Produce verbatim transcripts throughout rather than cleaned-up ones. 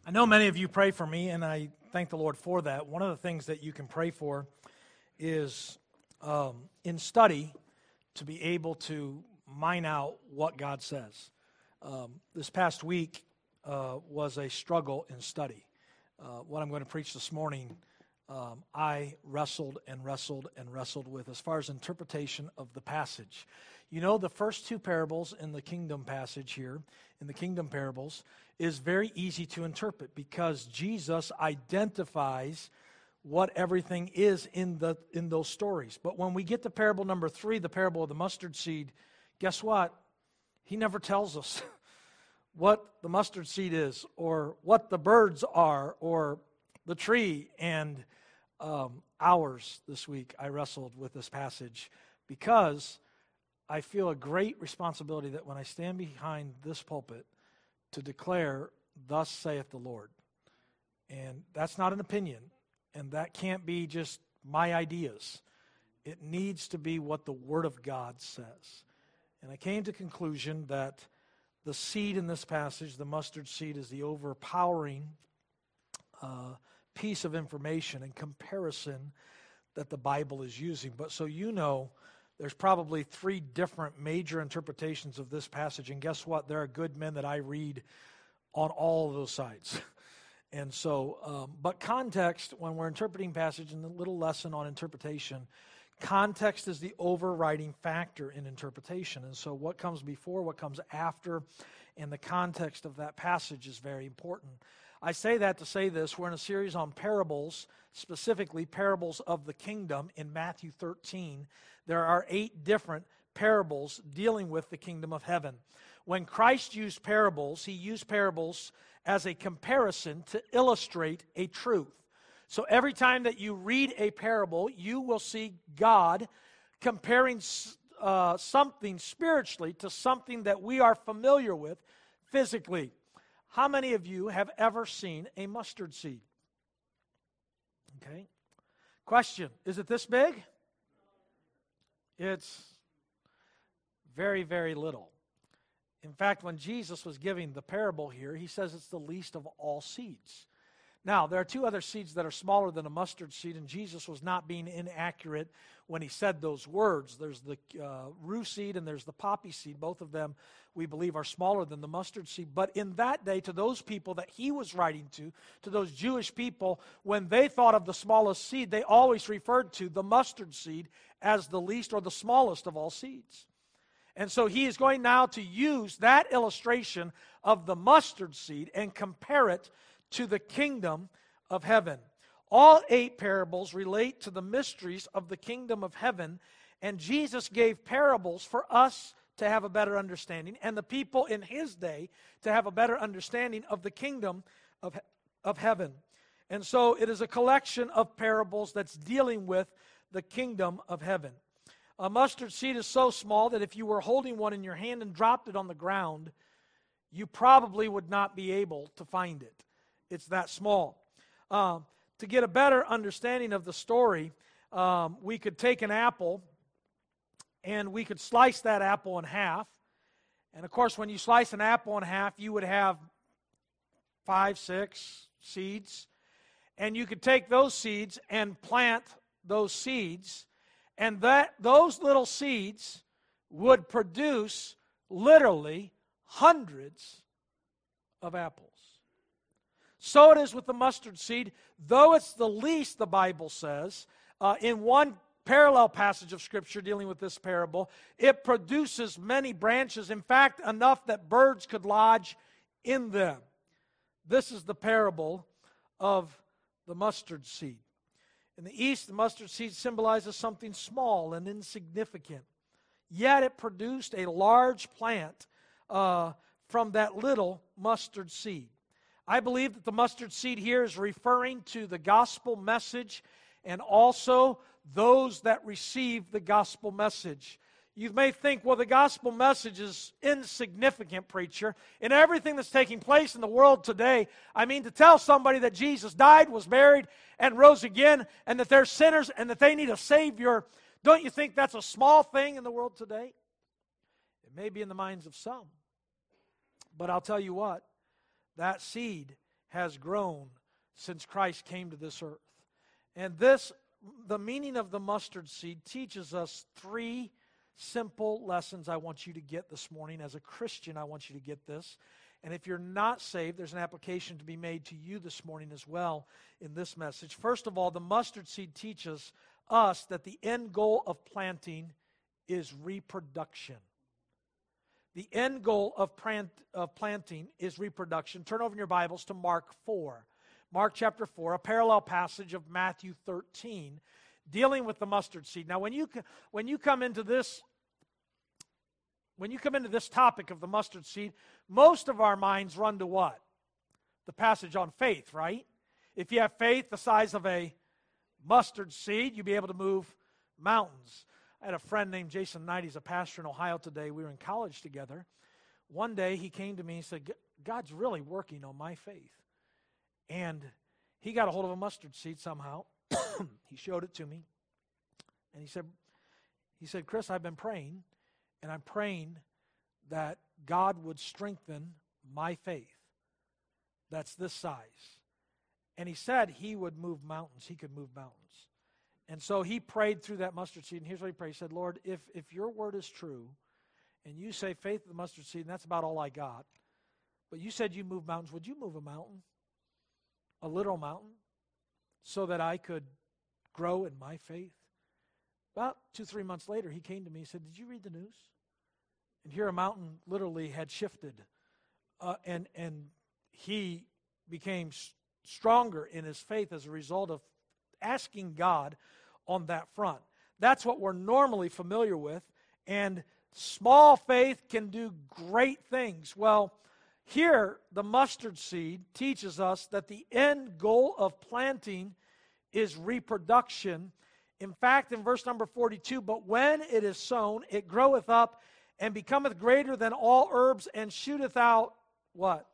I know many of you pray for me, and I thank the Lord for that. One of the things that you can pray for is um, in study to be able to mine out what God says. Um, this past week uh, was a struggle in study. Uh, what I'm going to preach this morning, um, I wrestled and wrestled and wrestled with as far as interpretation of the passage. You know, the first two parables in the kingdom passage here, in the kingdom parables, is very easy to interpret because Jesus identifies what everything is in the in those stories. But when we get to parable number three, the parable of the mustard seed, guess what? He never tells us what the mustard seed is or what the birds are or the tree. And um, hours this week I wrestled with this passage because I feel a great responsibility that when I stand behind this pulpit to declare, thus saith the Lord. And that's not an opinion, and that can't be just my ideas. It needs to be what the Word of God says. And I came to the conclusion that the seed in this passage, the mustard seed, is the overpowering uh, piece of information and comparison that the Bible is using. But so you know, there's probably three different major interpretations of this passage. And guess what? There are good men that I read on all of those sides. And so, um, but context, when we're interpreting passage, and the little lesson on interpretation, context is the overriding factor in interpretation. And so what comes before, what comes after, and the context of that passage is very important. I say that to say this. We're in a series on parables, specifically parables of the kingdom in Matthew thirteen. There are eight different parables dealing with the kingdom of heaven. When Christ used parables, he used parables as a comparison to illustrate a truth. So every time that you read a parable, you will see God comparing uh, something spiritually to something that we are familiar with physically. How many of you have ever seen a mustard seed? Okay. Question, is it this big? It's very, very little. In fact, when Jesus was giving the parable here, he says it's the least of all seeds. Now, there are two other seeds that are smaller than a mustard seed, and Jesus was not being inaccurate when he said those words. There's the uh, rue seed and there's the poppy seed. Both of them, we believe, are smaller than the mustard seed. But in that day, to those people that he was writing to, to those Jewish people, when they thought of the smallest seed, they always referred to the mustard seed as the least or the smallest of all seeds. And so he is going now to use that illustration of the mustard seed and compare it to the kingdom of heaven. All eight parables relate to the mysteries of the kingdom of heaven, and Jesus gave parables for us to have a better understanding, and the people in his day to have a better understanding of the kingdom of, of heaven. And so it is a collection of parables that's dealing with the kingdom of heaven. A mustard seed is so small that if you were holding one in your hand and dropped it on the ground, you probably would not be able to find it. It's that small. Um, to get a better understanding of the story, um, we could take an apple and we could slice that apple in half. And of course, when you slice an apple in half, you would have five, six seeds. And you could take those seeds and plant those seeds. And that those little seeds would produce literally hundreds of apples. So it is with the mustard seed. Though it's the least, the Bible says, uh, in one parallel passage of Scripture dealing with this parable, it produces many branches. In fact, enough that birds could lodge in them. This is the parable of the mustard seed. In the East, the mustard seed symbolizes something small and insignificant. Yet it produced a large plant uh, from that little mustard seed. I believe that the mustard seed here is referring to the gospel message and also those that receive the gospel message. You may think, well, the gospel message is insignificant, preacher. In everything that's taking place in the world today, I mean, to tell somebody that Jesus died, was buried, and rose again, and that they're sinners and that they need a Savior, don't you think that's a small thing in the world today? It may be in the minds of some. But I'll tell you what, that seed has grown since Christ came to this earth. And this, the meaning of the mustard seed, teaches us three simple lessons I want you to get this morning. As a Christian, I want you to get this. And if you're not saved, there's an application to be made to you this morning as well in this message. First of all, the mustard seed teaches us that the end goal of planting is reproduction. The end goal of, plant, of planting is reproduction. Turn over in your Bibles to Mark four. Mark chapter four, a parallel passage of Matthew thirteen, dealing with the mustard seed. Now, when you when you come into this when you come into this topic of the mustard seed, most of our minds run to what? The passage on faith, right? If you have faith the size of a mustard seed, you'll be able to move mountains. I had a friend named Jason Knight. He's a pastor in Ohio today. We were in college together. One day he came to me and said, God's really working on my faith. And he got a hold of a mustard seed somehow. He showed it to me. And he said, he said, Chris, I've been praying, and I'm praying that God would strengthen my faith. That's this size. And he said he would move mountains. He could move mountains. And so he prayed through that mustard seed, and here's what he prayed. He said, Lord, if, if your word is true, and you say faith of the mustard seed, and that's about all I got, but you said you move mountains, would you move a mountain? A literal mountain? So that I could grow in my faith? About two, three months later, he came to me and said, did you read the news? And here a mountain literally had shifted. Uh, and, and he became s- stronger in his faith as a result of asking God on that front. That's what we're normally familiar with. And small faith can do great things. Well, here the mustard seed teaches us that the end goal of planting is reproduction. In fact, in verse number forty-two, but when it is sown, it groweth up and becometh greater than all herbs and shooteth out what?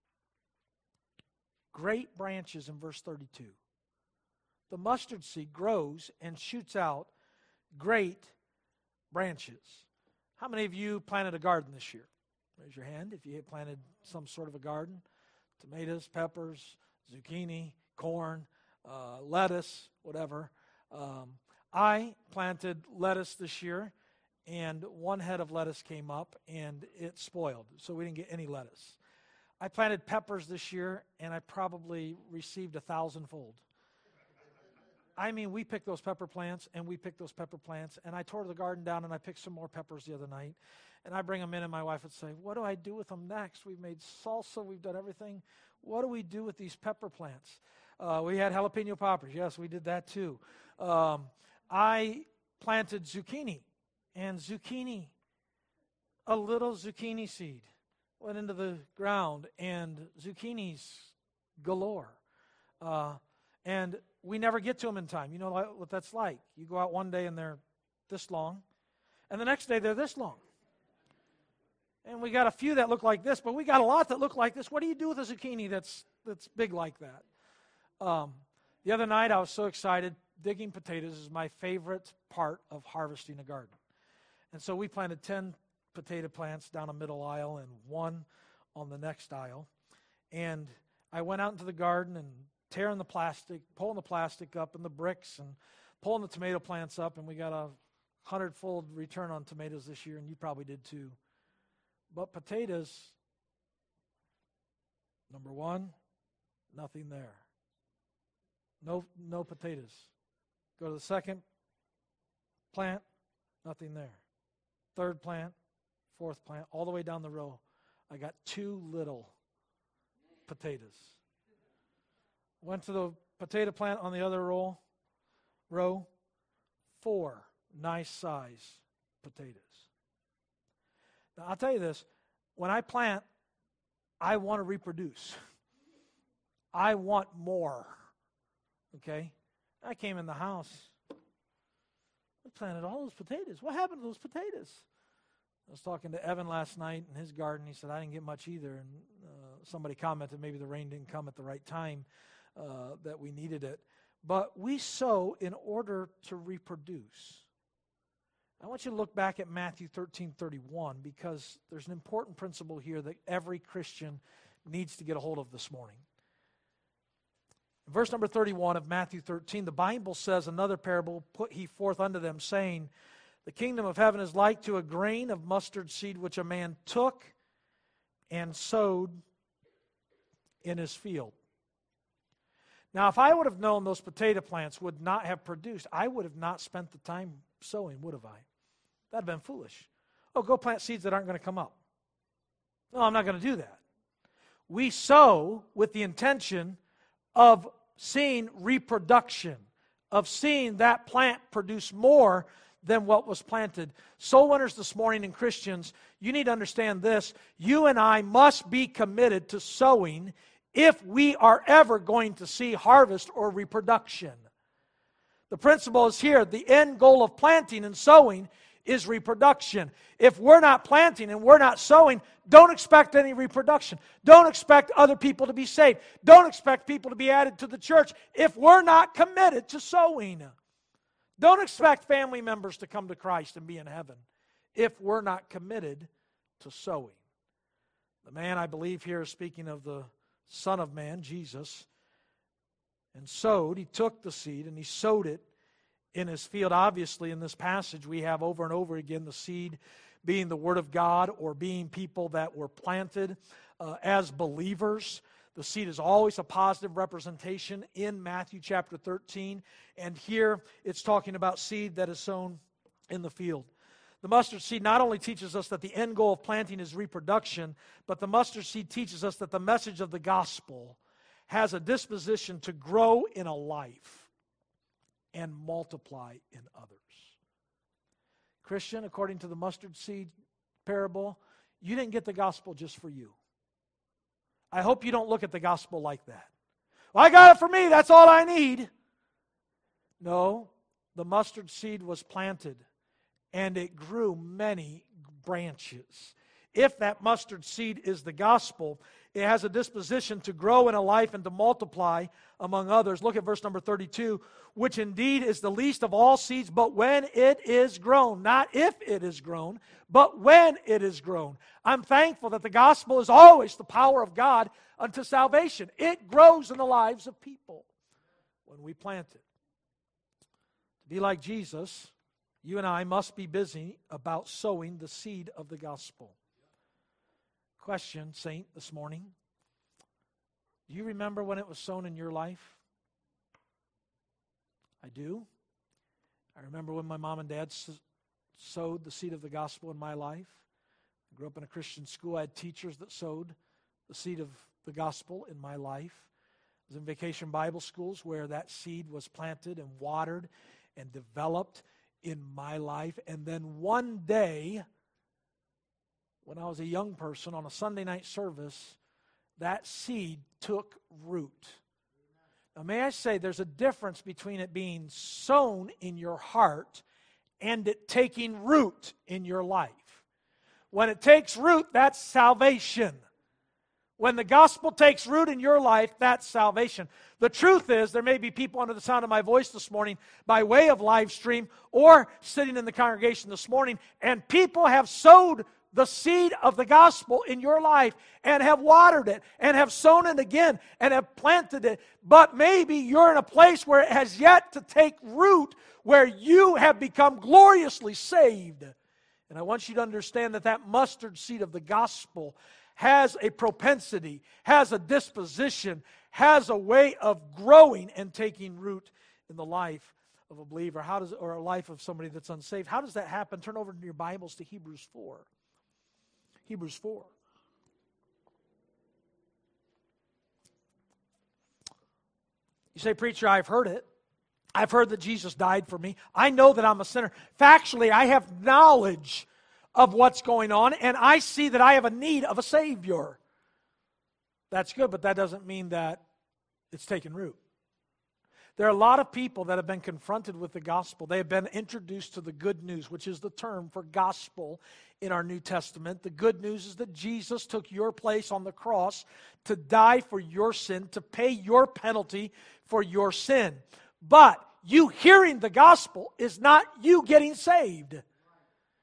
Great branches in verse thirty-two. The mustard seed grows and shoots out great branches. How many of you planted a garden this year? Raise your hand if you had planted some sort of a garden. Tomatoes, peppers, zucchini, corn, uh, lettuce, whatever. Um, I planted lettuce this year, and one head of lettuce came up, and it spoiled, so we didn't get any lettuce. I planted peppers this year, and I probably received a thousandfold. I mean, we picked those pepper plants, and we picked those pepper plants, and I tore the garden down, and I picked some more peppers the other night, and I bring them in, and my wife would say, what do I do with them next? We've made salsa, we've done everything. What do we do with these pepper plants? Uh, we had jalapeno poppers. Yes, we did that too. Um, I planted zucchini, and zucchini, a little zucchini seed went into the ground, and zucchinis galore. Uh, and we never get to them in time. You know what that's like. You go out one day and they're this long, and the next day they're this long. And we got a few that look like this, but we got a lot that look like this. What do you do with a zucchini that's that's big like that? Um, the other night I was so excited. Digging potatoes is my favorite part of harvesting a garden. And so we planted ten potato plants down a middle aisle and one on the next aisle. And I went out into the garden and tearing the plastic, pulling the plastic up and the bricks and pulling the tomato plants up, and we got a hundredfold return on tomatoes this year, and you probably did too. But potatoes, number one, nothing there. No, no potatoes. Go to the second plant, nothing there. Third plant, fourth plant, all the way down the row, I got two little potatoes. Went to the potato plant on the other row, row, four nice size potatoes. Now, I'll tell you this, when I plant, I want to reproduce. I want more. Okay? I came in the house. We planted all those potatoes. What happened to those potatoes? I was talking to Evan last night in his garden. He said, I didn't get much either. And uh, somebody commented maybe the rain didn't come at the right time uh, that we needed it. But we sow in order to reproduce. I want you to look back at Matthew thirteen thirty-one, because there's an important principle here that every Christian needs to get a hold of this morning. Verse number thirty-one of Matthew thirteen, the Bible says, another parable put he forth unto them, saying, the kingdom of heaven is like to a grain of mustard seed which a man took and sowed in his field. Now, if I would have known those potato plants would not have produced, I would have not spent the time sowing, would have I? That would have been foolish. Oh, go plant seeds that aren't going to come up. No, I'm not going to do that. We sow with the intention of seeing reproduction, of seeing that plant produce more than what was planted. Soul winners this morning and Christians, you need to understand this. You and I must be committed to sowing if we are ever going to see harvest or reproduction. The principle is here. The end goal of planting and sowing is reproduction. If we're not planting and we're not sowing, don't expect any reproduction. Don't expect other people to be saved. Don't expect people to be added to the church if we're not committed to sowing. Don't expect family members to come to Christ and be in heaven if we're not committed to sowing. The man, I believe, here is speaking of the Son of Man, Jesus, and sowed. He took the seed and he sowed it in his field. Obviously, in this passage, we have over and over again the seed being the Word of God or being people that were planted uh, as believers. The seed is always a positive representation in Matthew chapter thirteen. And here it's talking about seed that is sown in the field. The mustard seed not only teaches us that the end goal of planting is reproduction, but the mustard seed teaches us that the message of the gospel has a disposition to grow in a life and multiply in others. Christian, according to the mustard seed parable, you didn't get the gospel just for you. I hope you don't look at the gospel like that. Well, I got it for me, that's all I need. No, the mustard seed was planted and it grew many branches. If that mustard seed is the gospel, it has a disposition to grow in a life and to multiply among others. Look at verse number thirty-two, which indeed is the least of all seeds, but when it is grown, not if it is grown, but when it is grown. I'm thankful that the gospel is always the power of God unto salvation. It grows in the lives of people when we plant it. To be like Jesus, you and I must be busy about sowing the seed of the gospel. Question, Saint, this morning. Do you remember when it was sown in your life? I do. I remember when my mom and dad s- sowed the seed of the gospel in my life. I grew up in a Christian school. I had teachers that sowed the seed of the gospel in my life. I was in vacation Bible schools where that seed was planted and watered and developed in my life. And then one day, when I was a young person on a Sunday night service, that seed took root. Now, may I say, there's a difference between it being sown in your heart and it taking root in your life. When it takes root, that's salvation. When the gospel takes root in your life, that's salvation. The truth is, there may be people under the sound of my voice this morning by way of live stream or sitting in the congregation this morning, and people have sowed the seed of the gospel in your life and have watered it and have sown it again and have planted it. But maybe you're in a place where it has yet to take root, where you have become gloriously saved. And I want you to understand that that mustard seed of the gospel has a propensity, has a disposition, has a way of growing and taking root in the life of a believer. How does, or a life of somebody that's unsaved. How does that happen? Turn over in your Bibles to Hebrews four. Hebrews four. You say, preacher, I've heard it. I've heard that Jesus died for me. I know that I'm a sinner. Factually, I have knowledge of what's going on, and I see that I have a need of a Savior. That's good, but that doesn't mean that it's taken root. There are a lot of people that have been confronted with the gospel. They have been introduced to the good news, which is the term for gospel in our New Testament. The good news is that Jesus took your place on the cross to die for your sin, to pay your penalty for your sin. But you hearing the gospel is not you getting saved.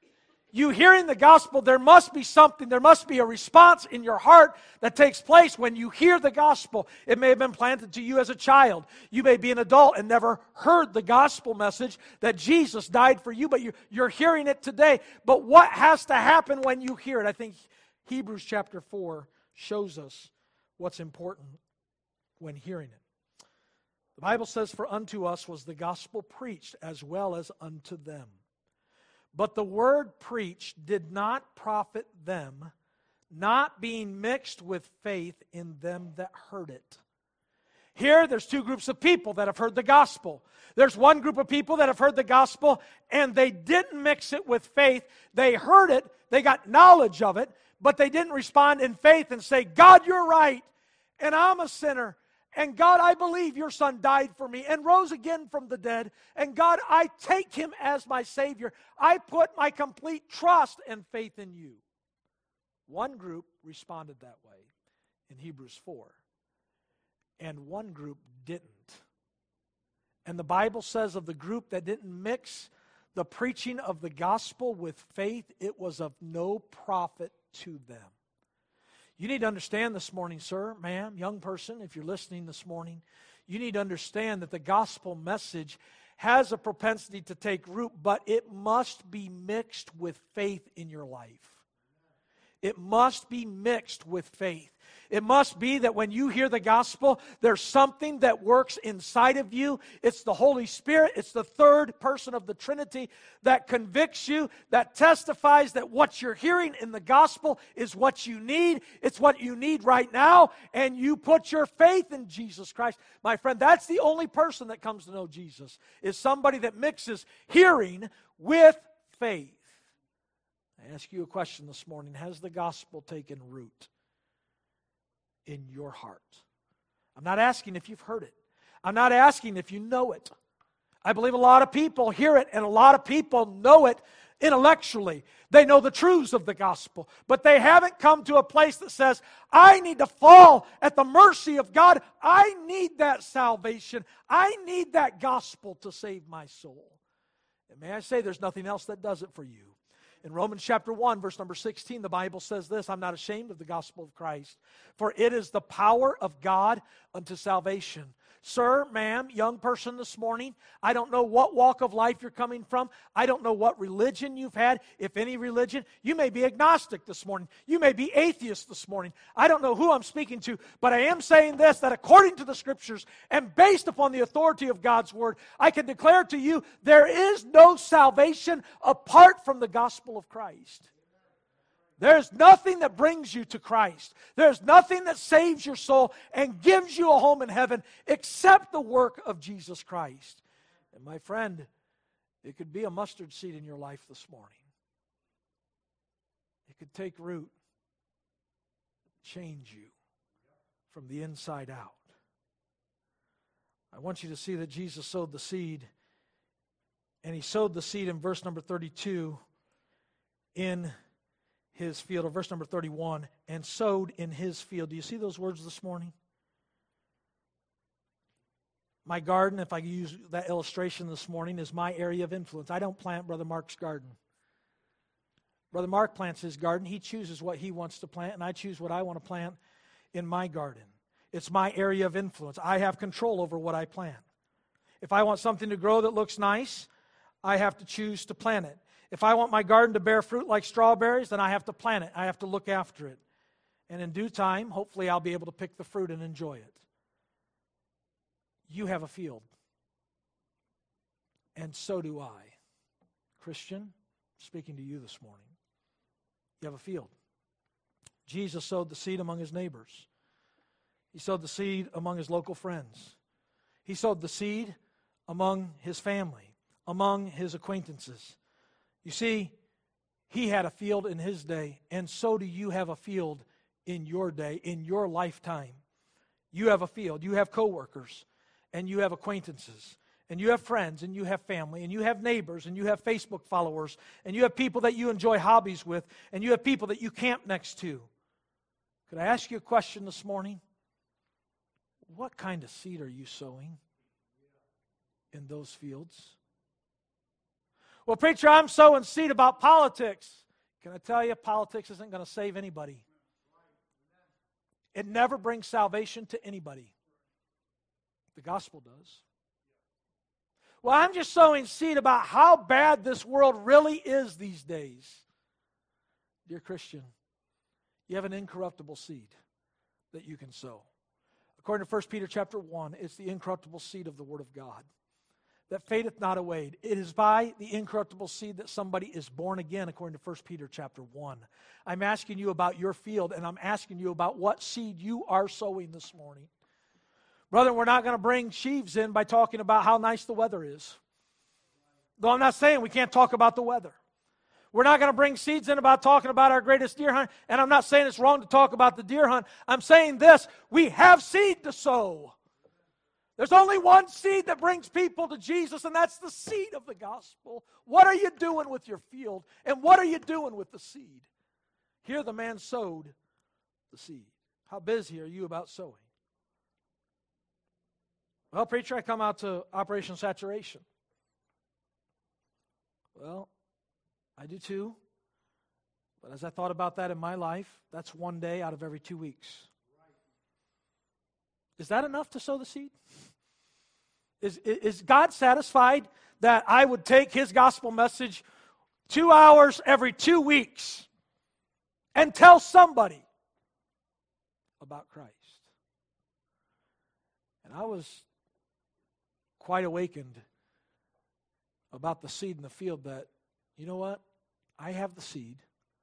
You hearing the gospel, there must be something, there must be a response in your heart that takes place when you hear the gospel. It may have been planted to you as a child. You may be an adult and never heard the gospel message that Jesus died for you, but you, you're hearing it today. But what has to happen when you hear it? I think Hebrews chapter four shows us what's important when hearing it. The Bible says, "For unto us was the gospel preached as well as unto them. But the word preached did not profit them, not being mixed with faith in them that heard it." Here, there's two groups of people that have heard the gospel. There's one group of people that have heard the gospel, and they didn't mix it with faith. They heard it, they got knowledge of it, but they didn't respond in faith and say, "God, you're right, and I'm a sinner. And God, I believe your Son died for me and rose again from the dead. And God, I take him as my Savior. I put my complete trust and faith in you." One group responded that way in Hebrews four. And one group didn't. And the Bible says of the group that didn't mix the preaching of the gospel with faith, it was of no profit to them. You need to understand this morning, sir, ma'am, young person, if you're listening this morning, you need to understand that the gospel message has a propensity to take root, but it must be mixed with faith in your life. It must be mixed with faith. It must be that when you hear the gospel, there's something that works inside of you. It's the Holy Spirit. It's the third person of the Trinity that convicts you, that testifies that what you're hearing in the gospel is what you need. It's what you need right now, and you put your faith in Jesus Christ. My friend, that's the only person that comes to know Jesus, is somebody that mixes hearing with faith. I ask you a question this morning. Has the gospel taken root in your heart? I'm not asking if you've heard it. I'm not asking if you know it. I believe a lot of people hear it and a lot of people know it intellectually. They know the truths of the gospel, but they haven't come to a place that says, "I need to fall at the mercy of God. I need that salvation. I need that gospel to save my soul." And may I say, there's nothing else that does it for you. In Romans chapter one, verse number sixteen, the Bible says this, "I'm not ashamed of the gospel of Christ, for it is the power of God unto salvation." Sir, ma'am, young person this morning, I don't know what walk of life you're coming from. I don't know what religion you've had, if any religion. You may be agnostic this morning. You may be atheist this morning. I don't know who I'm speaking to, but I am saying this, that according to the Scriptures and based upon the authority of God's Word, I can declare to you there is no salvation apart from the gospel of Christ. There's nothing that brings you to Christ. There's nothing that saves your soul and gives you a home in heaven except the work of Jesus Christ. And my friend, it could be a mustard seed in your life this morning. It could take root, change you from the inside out. I want you to see that Jesus sowed the seed, and he sowed the seed in verse number thirty-two in his field, or verse number thirty-one, and sowed in his field. Do you see those words this morning? My garden, if I use that illustration this morning, is my area of influence. I don't plant Brother Mark's garden. Brother Mark plants his garden. He chooses what he wants to plant, and I choose what I want to plant in my garden. It's my area of influence. I have control over what I plant. If I want something to grow that looks nice, I have to choose to plant it. If I want my garden to bear fruit like strawberries, then I have to plant it. I have to look after it. And in due time, hopefully I'll be able to pick the fruit and enjoy it. You have a field. And so do I. Christian, speaking to you this morning. You have a field. Jesus sowed the seed among his neighbors. He sowed the seed among his local friends. He sowed the seed among his family, among his acquaintances. You see, he had a field in his day, and so do you have a field in your day, in your lifetime. You have a field. You have coworkers, and you have acquaintances, and you have friends, and you have family, and you have neighbors, and you have Facebook followers, and you have people that you enjoy hobbies with, and you have people that you camp next to. Could I ask you a question this morning? What kind of seed are you sowing in those fields? Well, preacher, I'm sowing seed about politics. Can I tell you, politics isn't going to save anybody. It never brings salvation to anybody. The gospel does. Well, I'm just sowing seed about how bad this world really is these days. Dear Christian, you have an incorruptible seed that you can sow. According to First Peter chapter one, it's the incorruptible seed of the Word of God that fadeth not away. It is by the incorruptible seed that somebody is born again, according to First Peter chapter one. I'm asking you about your field, and I'm asking you about what seed you are sowing this morning. Brother, we're not going to bring sheaves in by talking about how nice the weather is. Though I'm not saying we can't talk about the weather. We're not going to bring seeds in about talking about our greatest deer hunt, and I'm not saying it's wrong to talk about the deer hunt. I'm saying this, we have seed to sow. There's only one seed that brings people to Jesus, and that's the seed of the gospel. What are you doing with your field, and what are you doing with the seed? Here the man sowed the seed. How busy are you about sowing? Well, preacher, I come out to Operation Saturation. Well, I do too. But as I thought about that in my life, that's one day out of every two weeks. Is that enough to sow the seed? Is, is God satisfied that I would take His gospel message two hours every two weeks and tell somebody about Christ? And I was quite awakened about the seed in the field that, you know what? I have the seed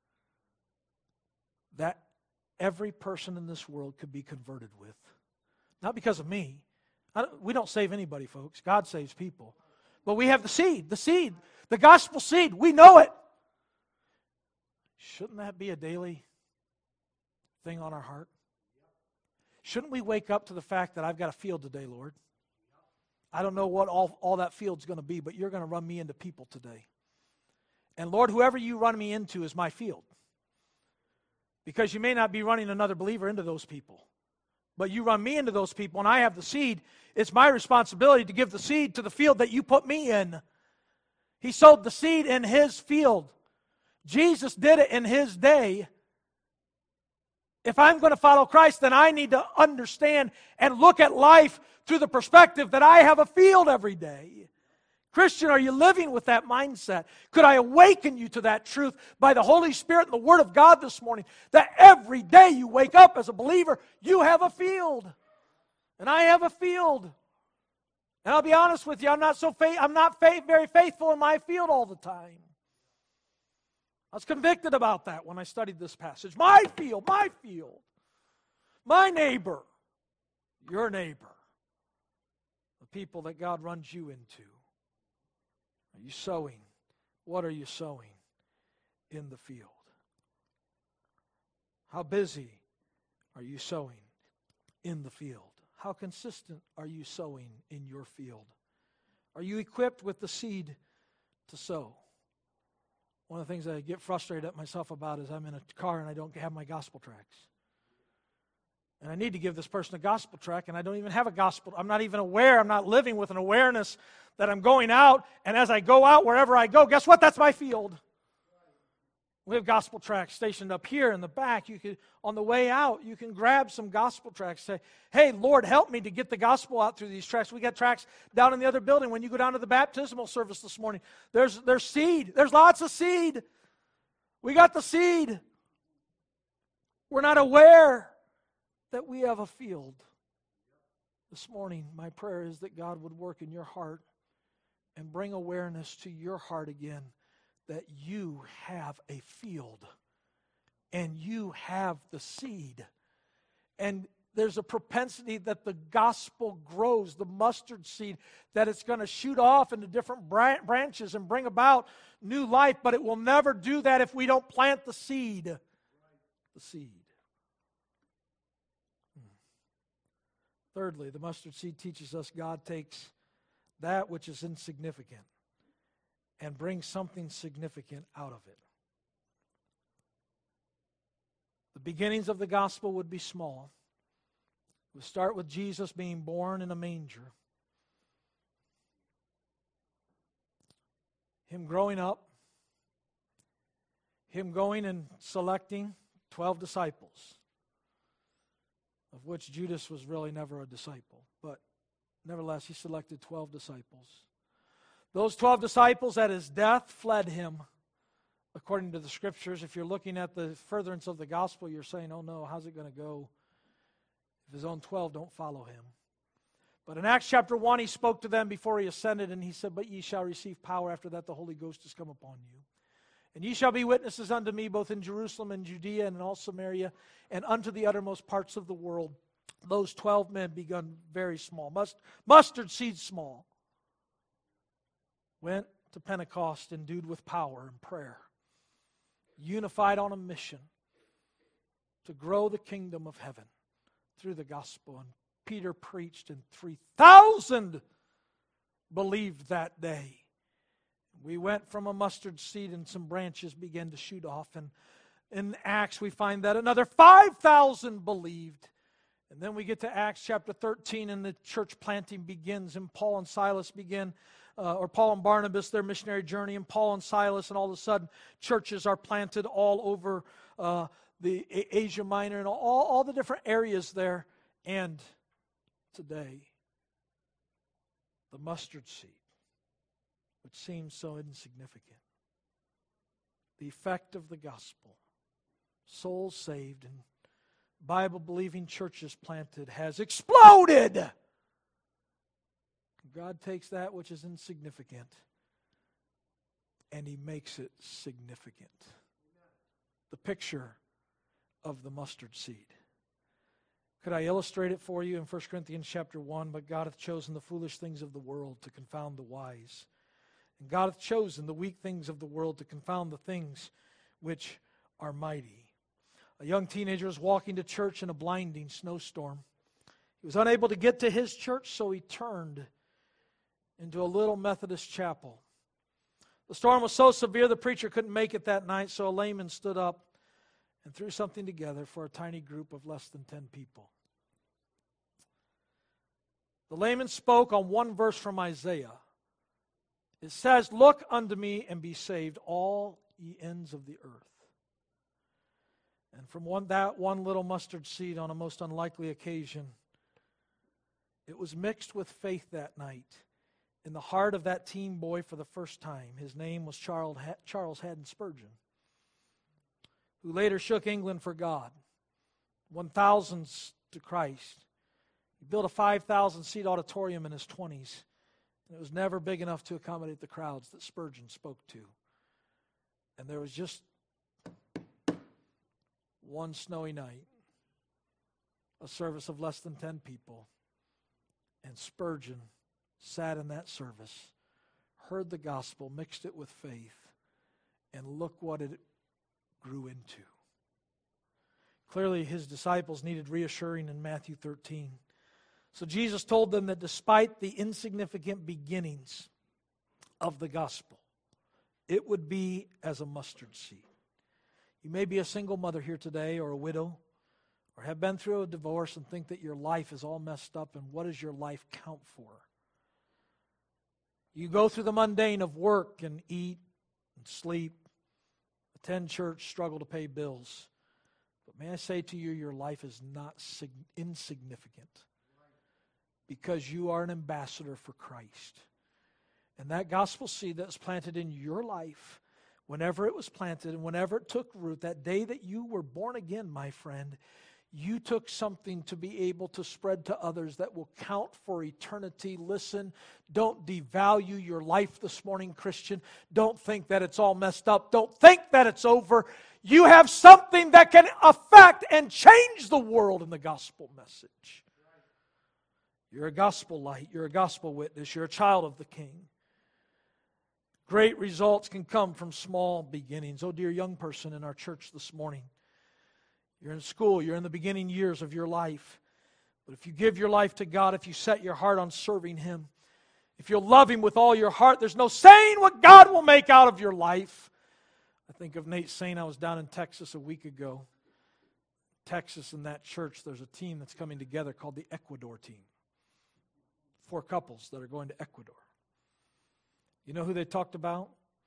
that every person in this world could be converted with. Not because of me. I don't, we don't save anybody, folks. God saves people. But we have the seed, the seed, the gospel seed. We know it. Shouldn't that be a daily thing on our heart? Shouldn't we wake up to the fact that I've got a field today, Lord? I don't know what all, all that field's going to be, but you're going to run me into people today. And Lord, whoever you run me into is my field. Because you may not be running another believer into those people. But you run me into those people, and I have the seed. It's my responsibility to give the seed to the field that you put me in. He sowed the seed in His field. Jesus did it in His day. If I'm going to follow Christ, then I need to understand and look at life through the perspective that I have a field every day. Christian, are you living with that mindset? Could I awaken you to that truth by the Holy Spirit and the Word of God this morning? That every day you wake up as a believer, you have a field. And I have a field. And I'll be honest with you, I'm not so faith, I'm not faith, very faithful in my field all the time. I was convicted about that when I studied this passage. My field, my field. My neighbor, your neighbor. The people that God runs you into. Are you sowing? What are you sowing in the field? How busy are you sowing in the field? How consistent are you sowing in your field? Are you equipped with the seed to sow? One of the things I get frustrated at myself about is I'm in a car and I don't have my gospel tracts. And I need to give this person a gospel tract, and I don't even have a gospel. I'm not even aware. I'm not living with an awareness that I'm going out, and as I go out, wherever I go, guess what? That's my field. We have gospel tracts stationed up here in the back. You could, on the way out, you can grab some gospel tracts. Say, hey, Lord, help me to get the gospel out through these tracts. We got tracts down in the other building. When you go down to the baptismal service this morning, there's, there's seed. There's lots of seed. We got the seed. We're not aware that we have a field. This morning, my prayer is that God would work in your heart and bring awareness to your heart again that you have a field and you have the seed. And there's a propensity that the gospel grows, the mustard seed, that it's going to shoot off into different branches and bring about new life, but it will never do that if we don't plant the seed. The seed. Thirdly, the mustard seed teaches us God takes that which is insignificant and brings something significant out of it. The beginnings of the gospel would be small. It would start with Jesus being born in a manger. Him growing up, Him going and selecting twelve disciples, of which Judas was really never a disciple. But nevertheless, He selected twelve disciples. Those twelve disciples at His death fled Him, according to the Scriptures. If you're looking at the furtherance of the gospel, you're saying, oh no, how's it going to go if His own twelve don't follow Him? But in Acts chapter one, He spoke to them before He ascended, and He said, but ye shall receive power after that the Holy Ghost has come upon you. And ye shall be witnesses unto me both in Jerusalem and Judea and in all Samaria and unto the uttermost parts of the world. Those twelve men begun very small, must, mustard seed small, went to Pentecost endued with power and prayer, unified on a mission to grow the kingdom of heaven through the gospel. And Peter preached, and three thousand believed that day. We went from a mustard seed, and some branches began to shoot off. And in Acts, we find that another five thousand believed. And then we get to Acts chapter thirteen, and the church planting begins, and Paul and Silas begin, uh, or Paul and Barnabas, their missionary journey, and Paul and Silas, and all of a sudden, churches are planted all over uh, the Asia Minor and all, all the different areas there. And today, the mustard seed, which seems so insignificant, the effect of the gospel, souls saved and Bible-believing churches planted, has exploded. God takes that which is insignificant and He makes it significant. The picture of the mustard seed. Could I illustrate it for you in First Corinthians chapter one? But God hath chosen the foolish things of the world to confound the wise. And God hath chosen the weak things of the world to confound the things which are mighty. A young teenager was walking to church in a blinding snowstorm. He was unable to get to his church, so he turned into a little Methodist chapel. The storm was so severe the preacher couldn't make it that night, so a layman stood up and threw something together for a tiny group of less than ten people. The layman spoke on one verse from Isaiah. It says, look unto me and be saved, all ye ends of the earth. And from one, that one little mustard seed on a most unlikely occasion, it was mixed with faith that night in the heart of that teen boy for the first time. His name was Charles, Charles Haddon Spurgeon, who later shook England for God, won thousands to Christ. He built a five thousand seat auditorium in his twenties, and it was never big enough to accommodate the crowds that Spurgeon spoke to. And there was just one snowy night, a service of less than ten people, and Spurgeon sat in that service, heard the gospel, mixed it with faith, and look what it grew into. Clearly, his disciples needed reassuring in Matthew thirteen. So Jesus told them that despite the insignificant beginnings of the gospel, it would be as a mustard seed. You may be a single mother here today, or a widow, or have been through a divorce and think that your life is all messed up, and what does your life count for? You go through the mundane of work and eat and sleep, attend church, struggle to pay bills. But may I say to you, your life is not sig- insignificant, because you are an ambassador for Christ. And that gospel seed that was planted in your life, whenever it was planted and whenever it took root, that day that you were born again, my friend, you took something to be able to spread to others that will count for eternity. Listen, don't devalue your life this morning, Christian. Don't think that it's all messed up. Don't think that it's over. You have something that can affect and change the world in the gospel message. You're a gospel light. You're a gospel witness. You're a child of the King. Great results can come from small beginnings. Oh, dear young person in our church this morning, you're in school, you're in the beginning years of your life. But if you give your life to God, if you set your heart on serving Him, if you'll love Him with all your heart, there's no saying what God will make out of your life. I think of Nate saying, I was down in Texas a week ago. Texas, in that church, there's a team that's coming together called the Ecuador team. Four couples that are going to Ecuador. You know who they talked about?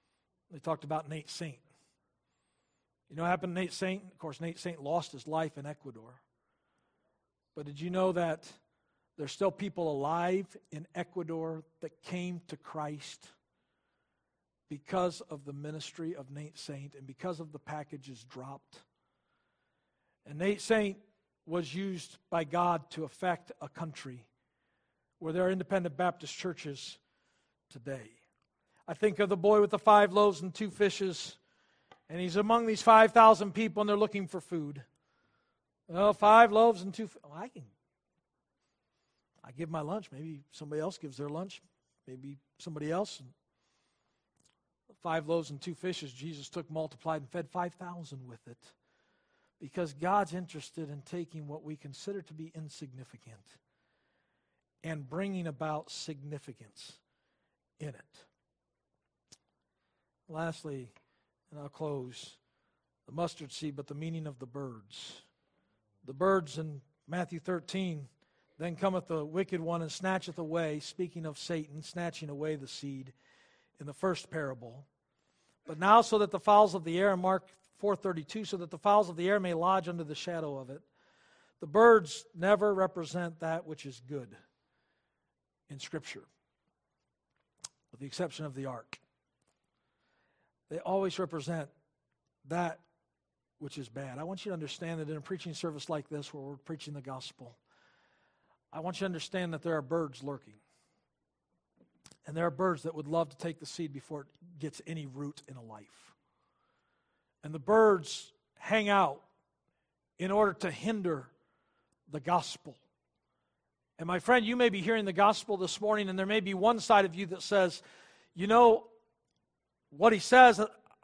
They talked about Nate Saint. You know what happened to Nate Saint? Of course, Nate Saint lost his life in Ecuador. But did you know that there's still people alive in Ecuador that came to Christ because of the ministry of Nate Saint and because of the packages dropped? And Nate Saint was used by God to affect a country where there are independent Baptist churches today. I think of the boy with the five loaves and two fishes, and he's among these five thousand people, and they're looking for food. Well, five loaves and two fish. Well, I can. I give my lunch. Maybe somebody else gives their lunch. Maybe somebody else. Five loaves and two fishes, Jesus took, multiplied, and fed five thousand with it. Because God's interested in taking what we consider to be insignificant and bringing about significance in it. Lastly, and I'll close, the mustard seed, but the meaning of the birds. The birds in Matthew thirteen, then cometh the wicked one and snatcheth away, speaking of Satan, snatching away the seed in the first parable. But now so that the fowls of the air, in Mark four thirty-two, so that the fowls of the air may lodge under the shadow of it. The birds never represent that which is good in Scripture, with the exception of the ark. They always represent that which is bad. I want you to understand that in a preaching service like this, where we're preaching the gospel, I want you to understand that there are birds lurking. And there are birds that would love to take the seed before it gets any root in a life. And the birds hang out in order to hinder the gospel. And my friend, you may be hearing the gospel this morning, and there may be one side of you that says, you know, what he says,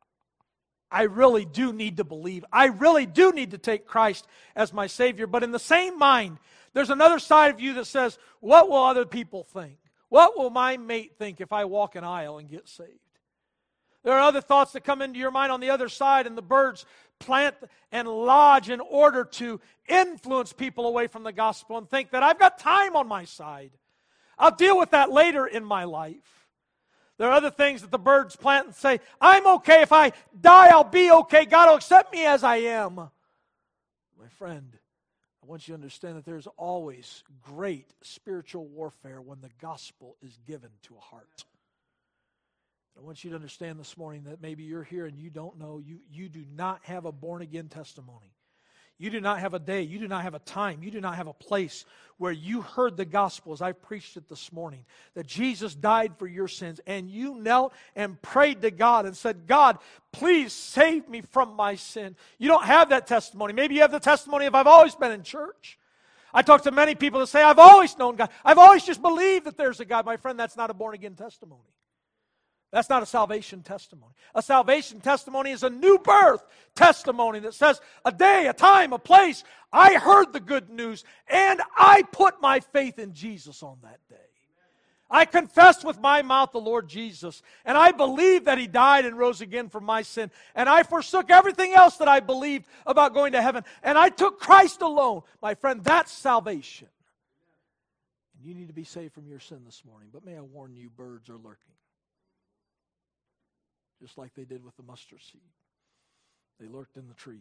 I really do need to believe. I really do need to take Christ as my Savior. But in the same mind, there's another side of you that says, what will other people think? What will my mate think if I walk an aisle and get saved? There are other thoughts that come into your mind on the other side, and the birds plant and lodge in order to influence people away from the gospel and think that I've got time on my side. I'll deal with that later in my life. There are other things that the birds plant and say, I'm okay. If I die, I'll be okay. God will accept me as I am. My friend, I want you to understand that there's always great spiritual warfare when the gospel is given to a heart. I want you to understand this morning that maybe you're here and you don't know, you, you do not have a born-again testimony. You do not have a day, you do not have a time, you do not have a place where you heard the gospel as I preached it this morning, that Jesus died for your sins, and you knelt and prayed to God and said, God, please save me from my sin. You don't have that testimony. Maybe you have the testimony of I've always been in church. I talk to many people that say, I've always known God. I've always just believed that there's a God. My friend, that's not a born-again testimony. That's not a salvation testimony. A salvation testimony is a new birth testimony that says a day, a time, a place. I heard the good news and I put my faith in Jesus on that day. I confessed with my mouth the Lord Jesus, and I believed that He died and rose again for my sin, and I forsook everything else that I believed about going to heaven, and I took Christ alone. My friend, that's salvation. And you need to be saved from your sin this morning, but may I warn you, birds are lurking. Just like they did with the mustard seed. They lurked in the trees.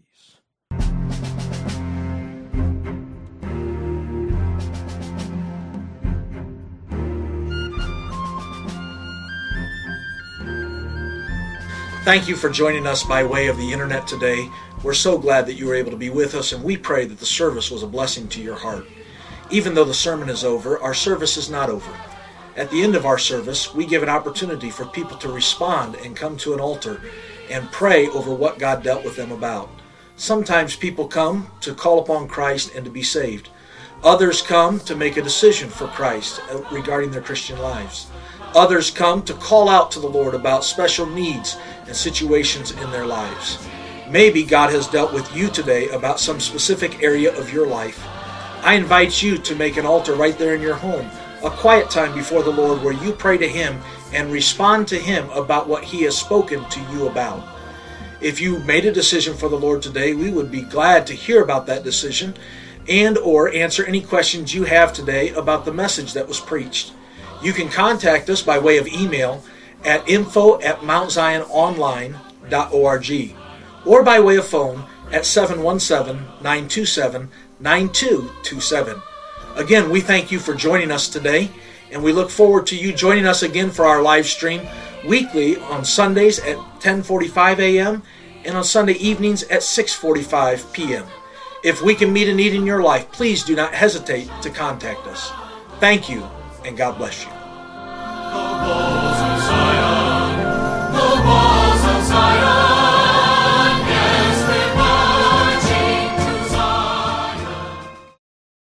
Thank you for joining us by way of the internet today. We're so glad that you were able to be with us, and we pray that the service was a blessing to your heart. Even though the sermon is over, our service is not over. At the end of our service, we give an opportunity for people to respond and come to an altar and pray over what God dealt with them about. Sometimes people come to call upon Christ and to be saved. Others come to make a decision for Christ regarding their Christian lives. Others come to call out to the Lord about special needs and situations in their lives. Maybe God has dealt with you today about some specific area of your life. I invite you to make an altar right there in your home, a quiet time before the Lord where you pray to Him and respond to Him about what He has spoken to you about. If you made a decision for the Lord today, we would be glad to hear about that decision and or answer any questions you have today about the message that was preached. You can contact us by way of email at info at mount zion online dot org or by way of phone at seven one seven, nine two seven, nine two two seven. Again, we thank you for joining us today, and we look forward to you joining us again for our live stream weekly on Sundays at ten forty-five a.m. and on Sunday evenings at six forty-five p.m. If we can meet a need in your life, please do not hesitate to contact us. Thank you, and God bless you.